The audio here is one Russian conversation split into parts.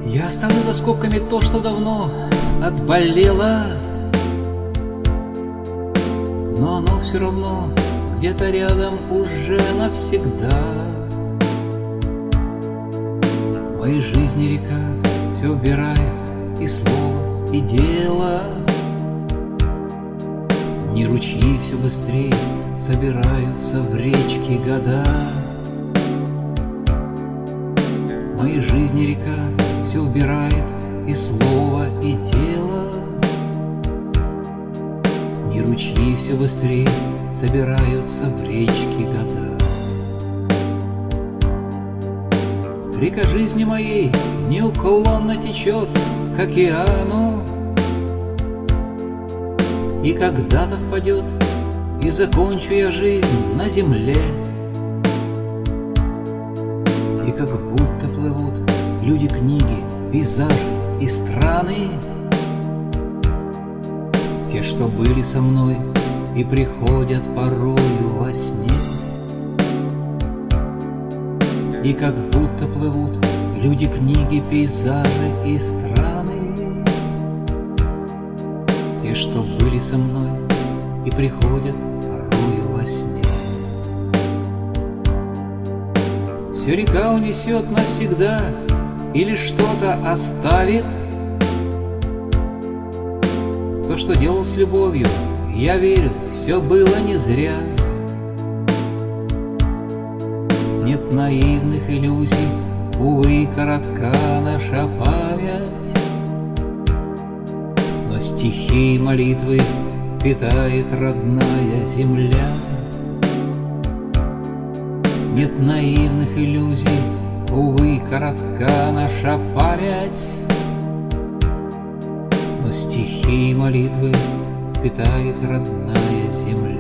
Я оставлю за скобками то, что давно отболело, но оно все равно где-то рядом уже навсегда. В моей жизни река все убирает, и слово, и дело. Не ручьи все быстрее собираются в речке года. В моей жизни река все убирает, и слово, и дело. Не ручьи все быстрее собираются в речке года. Река жизни моей неуклонно течет к океану, и когда-то впадет, и закончу я жизнь на земле. И как будто плывут люди, книги, пейзажи и страны, те, что были со мной и приходят порою во сне. И как будто плывут люди, книги, пейзажи и страны, те, что были со мной и приходят порою во сне. Все река унесет навсегда или что-то оставит. То, что делал с любовью, я верю, все было не зря. Нет наивных иллюзий, увы, коротка наша память, но стихи и молитвы питает родная земля. Нет наивных иллюзий, увы, коротка наша память, но стихи и молитвы питает родная земля.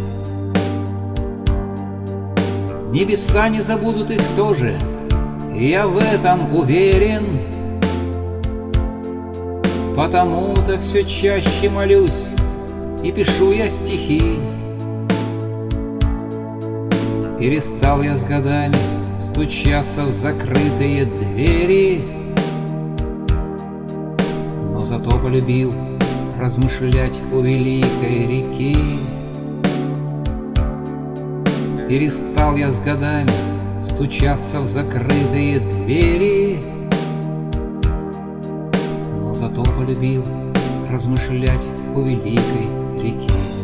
Небеса не забудут их тоже, я в этом уверен. Потому-то все чаще молюсь и пишу я стихи. Перестал я с годами стучаться в закрытые двери, но зато полюбил размышлять у великой реки. Перестал я с годами стучаться в закрытые двери, но зато полюбил размышлять у великой реки.